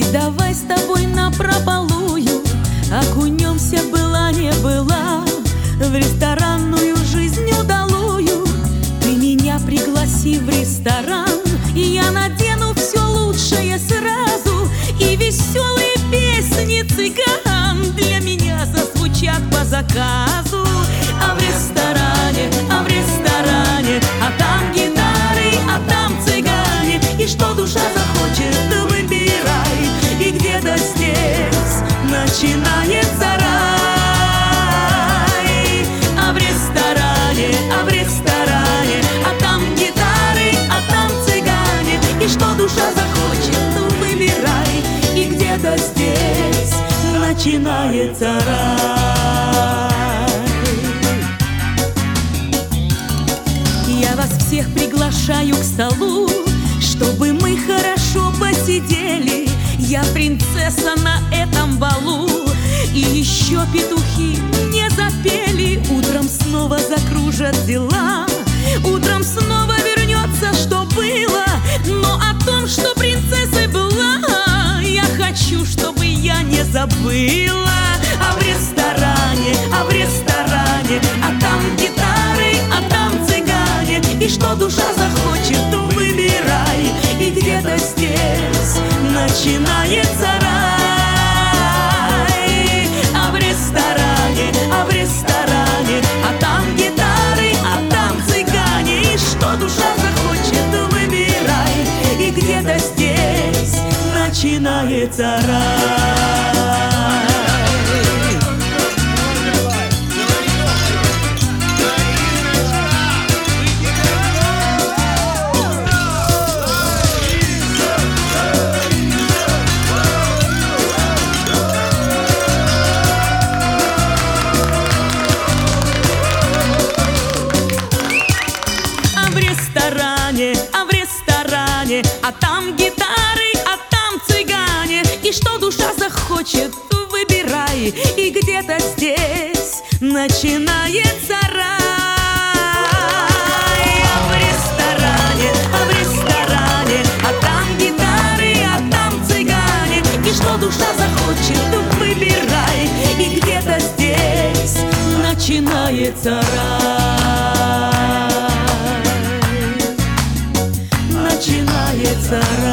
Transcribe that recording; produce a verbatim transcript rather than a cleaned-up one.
Давай с тобой напропалую окунемся, была не была, в ресторанную жизнь удалую. Ты меня пригласи в ресторан, и я надену все лучшее сразу, и веселые песни цыган для меня зазвучат по заказу. А в ресторане, а в ресторане, а там гитары, а там цыгане, и что душа захочет, выбирай, и где-то здесь начинается рай. А в ресторане, а в ресторане, а там гитары, а там цыгане, и что душа захочет, выбирай, и где-то здесь начинается рай. Я вас всех приглашаю к столу, чтобы мы хорошо посидели. Я принцесса на этом балу, и еще петухи не запели. Утром снова закружат дела, утром снова вернется, что было. Но о том, что принцессой была, я хочу, чтобы я не забыла. А в ресторане, а в ресторане, а там гитары, а там цыгане, и что душа захочет, выбирай, и где-то здесь начинается рай. А в ресторане, а в ресторане, а там гитары, а там цыгане, и что душа захочет, выбирай, и где-то здесь начинается рай. А в ресторане, а там гитары, а там цыгане, и что душа захочет, выбирай, и где-то здесь начинается рай. А в ресторане, а в ресторане, а там гитары, а там цыгане, и что душа захочет, выбирай, и где-то здесь начинается рай. Начинается рай.